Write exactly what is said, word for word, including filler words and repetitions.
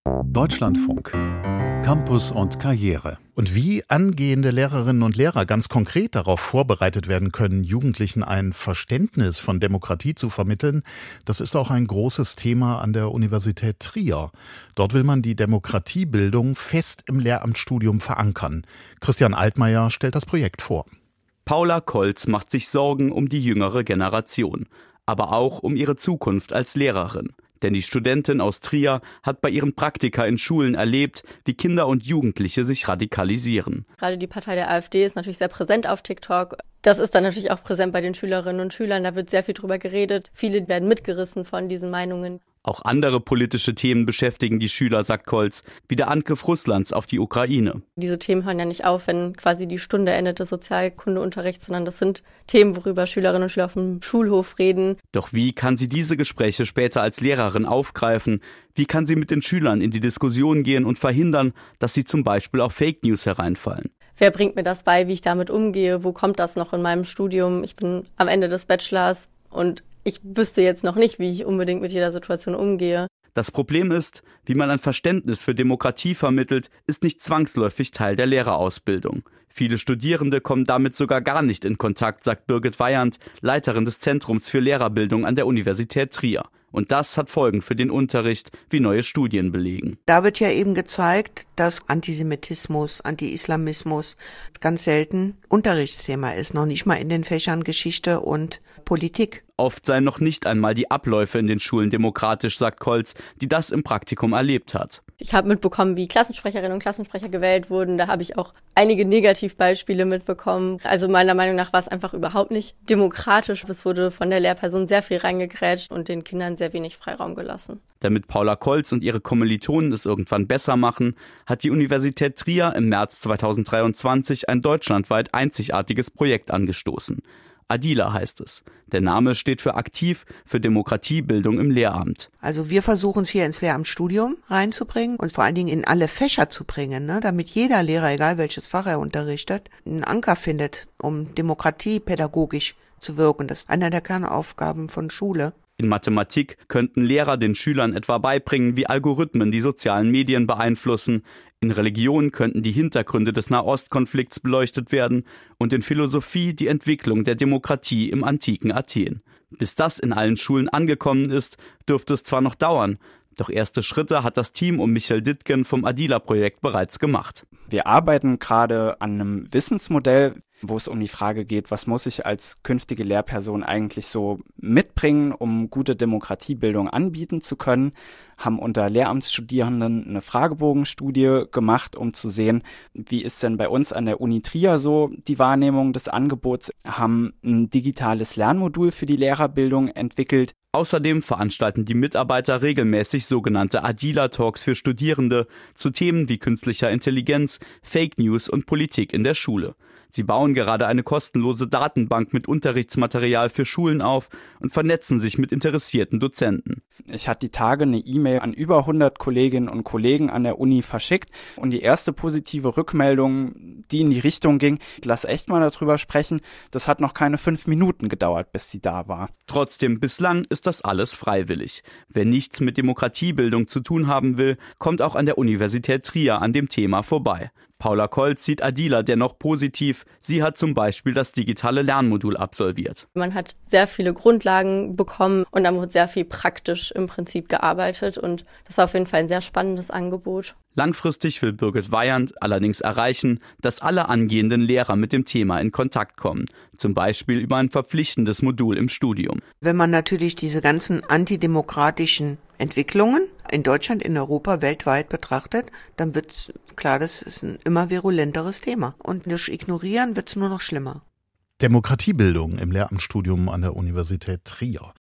Deutschlandfunk. Campus und Karriere. Und wie angehende Lehrerinnen und Lehrer ganz konkret darauf vorbereitet werden können, Jugendlichen ein Verständnis von Demokratie zu vermitteln, das ist auch ein großes Thema an der Universität Trier. Dort will man die Demokratiebildung fest im Lehramtsstudium verankern. Christian Altmaier stellt das Projekt vor. Paula Kolz macht sich Sorgen um die jüngere Generation, aber auch um ihre Zukunft als Lehrerin. Denn die Studentin aus Trier hat bei ihren Praktika in Schulen erlebt, wie Kinder und Jugendliche sich radikalisieren. Gerade die Partei der AfD ist natürlich sehr präsent auf TikTok. Das ist dann natürlich auch präsent bei den Schülerinnen und Schülern. Da wird sehr viel drüber geredet. Viele werden mitgerissen von diesen Meinungen. Auch andere politische Themen beschäftigen die Schüler, sagt Kolz, wie der Angriff Russlands auf die Ukraine. Diese Themen hören ja nicht auf, wenn quasi die Stunde endet des Sozialkundeunterrichts, sondern das sind Themen, worüber Schülerinnen und Schüler auf dem Schulhof reden. Doch wie kann sie diese Gespräche später als Lehrerin aufgreifen? Wie kann sie mit den Schülern in die Diskussion gehen und verhindern, dass sie zum Beispiel auf Fake News hereinfallen? Wer bringt mir das bei, wie ich damit umgehe? Wo kommt das noch in meinem Studium? Ich bin am Ende des Bachelors und ich wüsste jetzt noch nicht, wie ich unbedingt mit jeder Situation umgehe. Das Problem ist, wie man ein Verständnis für Demokratie vermittelt, ist nicht zwangsläufig Teil der Lehrerausbildung. Viele Studierende kommen damit sogar gar nicht in Kontakt, sagt Birgit Weyand, Leiterin des Zentrums für Lehrerbildung an der Universität Trier. Und das hat Folgen für den Unterricht, wie neue Studien belegen. Da wird ja eben gezeigt, dass Antisemitismus, Anti-Islamismus ganz selten Unterrichtsthema ist, noch nicht mal in den Fächern Geschichte und Politik. Oft seien noch nicht einmal die Abläufe in den Schulen demokratisch, sagt Kolz, die das im Praktikum erlebt hat. Ich habe mitbekommen, wie Klassensprecherinnen und Klassensprecher gewählt wurden. Da habe ich auch einige Negativbeispiele mitbekommen. Also meiner Meinung nach war es einfach überhaupt nicht demokratisch. Es wurde von der Lehrperson sehr viel reingegrätscht und den Kindern sehr wenig Freiraum gelassen. Damit Paula Kolz und ihre Kommilitonen es irgendwann besser machen, hat die Universität Trier im März zweitausenddreiundzwanzig ein deutschlandweit einzigartiges Projekt angestoßen. ADILA heißt es. Der Name steht für aktiv für Demokratiebildung im Lehramt. Also wir versuchen es hier ins Lehramtsstudium reinzubringen und vor allen Dingen in alle Fächer zu bringen, ne, damit jeder Lehrer, egal welches Fach er unterrichtet, einen Anker findet, um Demokratie pädagogisch zu wirken. Das ist einer der Kernaufgaben von Schule. In Mathematik könnten Lehrer den Schülern etwa beibringen, wie Algorithmen die sozialen Medien beeinflussen. In Religion könnten die Hintergründe des Nahostkonflikts beleuchtet werden und in Philosophie die Entwicklung der Demokratie im antiken Athen. Bis das in allen Schulen angekommen ist, dürfte es zwar noch dauern, doch erste Schritte hat das Team um Michael Dittgen vom ADILA-Projekt bereits gemacht. Wir arbeiten gerade an einem Wissensmodell, wo es um die Frage geht, was muss ich als künftige Lehrperson eigentlich so mitbringen, um gute Demokratiebildung anbieten zu können, haben unter Lehramtsstudierenden eine Fragebogenstudie gemacht, um zu sehen, wie ist denn bei uns an der Uni Trier so die Wahrnehmung des Angebots, haben ein digitales Lernmodul für die Lehrerbildung entwickelt. Außerdem veranstalten die Mitarbeiter regelmäßig sogenannte ADILA-Talks für Studierende zu Themen wie künstlicher Intelligenz, Fake News und Politik in der Schule. Sie bauen gerade eine kostenlose Datenbank mit Unterrichtsmaterial für Schulen auf und vernetzen sich mit interessierten Dozenten. Ich hatte die Tage eine E-Mail an über hundert Kolleginnen und Kollegen an der Uni verschickt und die erste positive Rückmeldung, die in die Richtung ging, lass echt mal darüber sprechen, das hat noch keine fünf Minuten gedauert, bis sie da war. Trotzdem, bislang ist das alles freiwillig. Wer nichts mit Demokratiebildung zu tun haben will, kommt auch an der Universität Trier an dem Thema vorbei. Paula Kolz sieht ADILA dennoch positiv. Sie hat zum Beispiel das digitale Lernmodul absolviert. Man hat sehr viele Grundlagen bekommen und dann wird sehr viel praktisch im Prinzip gearbeitet und das ist auf jeden Fall ein sehr spannendes Angebot. Langfristig will Birgit Weyand allerdings erreichen, dass alle angehenden Lehrer mit dem Thema in Kontakt kommen, zum Beispiel über ein verpflichtendes Modul im Studium. Wenn man natürlich diese ganzen antidemokratischen Entwicklungen in Deutschland, in Europa, weltweit betrachtet, dann wird klar, das ist ein immer virulenteres Thema. Und durch Ignorieren wird es nur noch schlimmer. Demokratiebildung im Lehramtsstudium an der Universität Trier.